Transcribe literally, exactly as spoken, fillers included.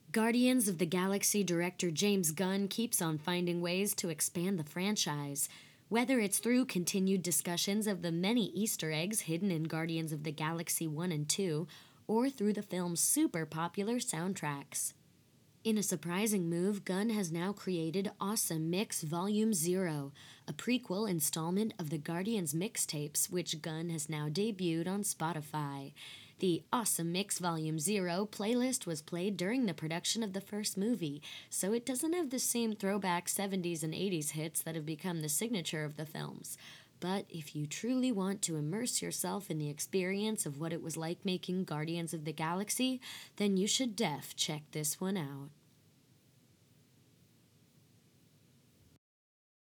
Guardians of the Galaxy director James Gunn keeps on finding ways to expand the franchise. Whether it's through continued discussions of the many Easter eggs hidden in Guardians of the Galaxy one and two, or through the film's super popular soundtracks. In a surprising move, Gunn has now created Awesome Mix Volume Zero, a prequel installment of the Guardians mixtapes, which Gunn has now debuted on Spotify. The Awesome Mix Volume Zero playlist was played during the production of the first movie, so it doesn't have the same throwback seventies and eighties hits that have become the signature of the films. But if you truly want to immerse yourself in the experience of what it was like making Guardians of the Galaxy, then you should def check this one out.